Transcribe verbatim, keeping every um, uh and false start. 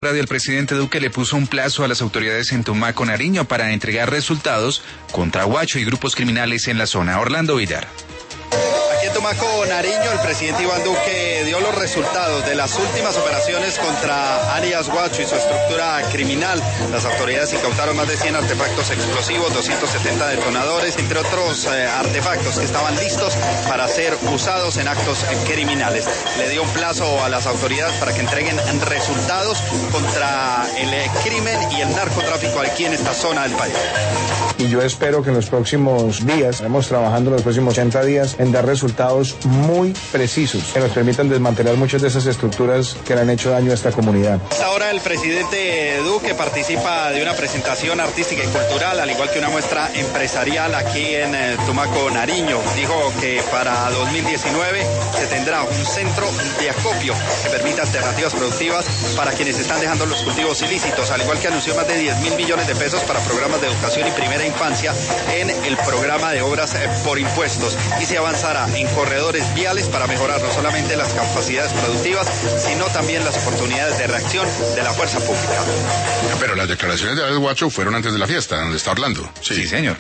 El presidente Duque le puso un plazo a las autoridades en Tumaco, Nariño, para entregar resultados contra Guacho y grupos criminales en la zona. Orlando Villar. Aquí en Tumaco, Nariño, el presidente Iván Duque dio los resultados de las últimas operaciones contra alias Guacho y su estructura criminal. Las autoridades incautaron más de cien artefactos explosivos, doscientos setenta detonadores, entre otros eh, artefactos que estaban listos para ser usados en actos criminales. Le dio un plazo a las autoridades para que entreguen resultados contra el eh, crimen y el narcotráfico aquí en esta zona del país. Y yo espero que en los próximos días, estamos trabajando en los próximos ochenta días, en dar resultados muy precisos que nos permitan desmantelar muchas de esas estructuras que le han hecho daño a esta comunidad. Ahora el presidente Duque participa de una presentación artística y cultural, al igual que una muestra empresarial aquí en eh, Tumaco, Nariño. Dijo que para dos mil diecinueve se tendrá un centro de acopio que permita alternativas productivas para quienes están dejando los cultivos ilícitos, al igual que anunció más de diez mil millones de pesos para programas de educación y primera infancia en el programa de obras eh, por impuestos, y se avanzará en corredores viales para mejorar no solamente las capacidades productivas, sino también las oportunidades de reacción de la fuerza pública. Pero las declaraciones de Alex Guacho fueron antes de la fiesta, donde está Orlando. Sí, sí señor.